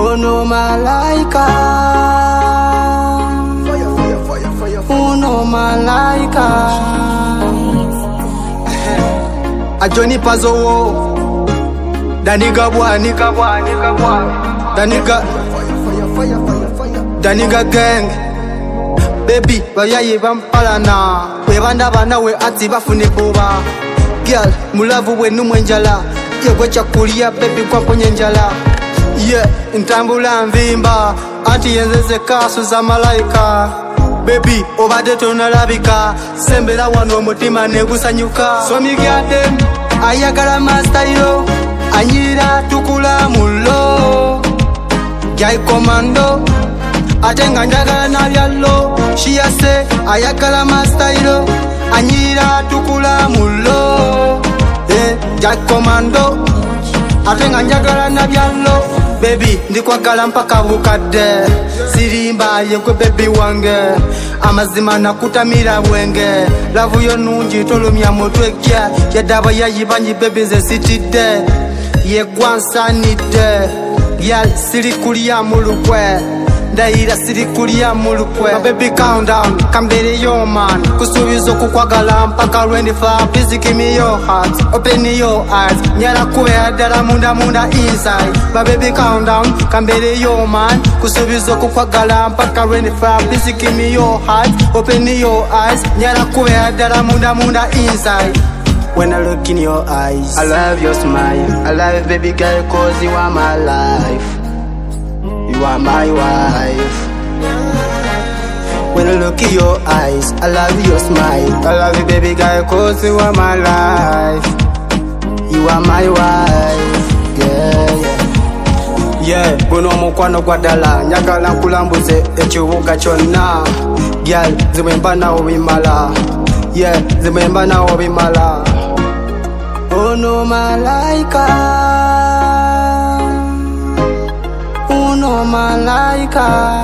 Uno malaika, uno malaika. Ajoni pazo, Daniga gang. Baby, bayaye bampalana. We banda bana we ati bafune boba. Girl, mulavu we numwenjala. Yegwe chakulia baby kwa mponye njala. Yeah, ntambula mvimba. Anti yenzeze kasu za malaika. Baby, obade tonalabika. Sembera wano mutima negusanyuka. So mi gyadem, ayagala mastayo. Anyira tukula mulo. Jai komando. Atenga njagala na byalo. She a say ayagala mastayo. Anyira tukula mulo. Jai komando. Atenga njagala na byalo. Baby, ndikwagala mpaka bukadde. Sirimba yekwe baby wange. Amazima nakutamira bwenge. Lavu yo nungi tolumya mutwe kya. Yadaba yayibanyi baby ze sitide. Yegwansanide. Yal siri kulia mulukwe. Ndaira siri kulia mulukwe. My baby calm down, kambere yo man. Kusubizo kukwagala mpaka 25. Please give me your heart, open your eyes. Nyala kube adala munda inside. My baby calm down, kambere yo man. Kusubizo kukwagala mpaka 25. Please give me your heart, open your eyes. Nyala kube adala munda inside. When I look in your eyes, I love your smile. I love you baby girl cause you are my life. You are my wife. When I look in your eyes, I love your smile. I love you baby girl cause you are my life. You are my wife. Yeah, guno mukwano gwadala. Nyagala nkulambuze ekibuga kyonna. Girl, zimemba nawo bimala. Yeah, zimemba nawo bimala. Uno malaika, uno malaika.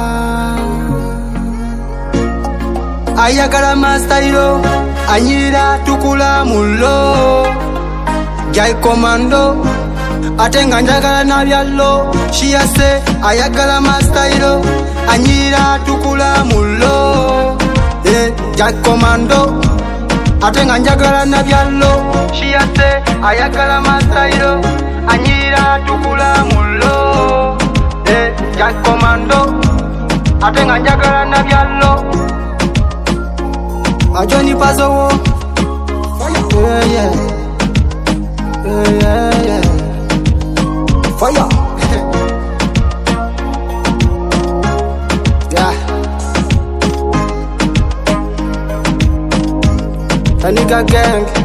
Ayagala mastayo, anyira tukula mulo. Jai komando, atenga njagala na byalo. She a say, ayagala mastayo, anyira tukula mulo. Jai komando, atenga njagala na byalo. She a say, ayagala mastayo, anyira tukula mulo. Jai komando, atenga njagala na byalo. Ajoni pazo, yeah. Fire. Yeah. Daniga gang.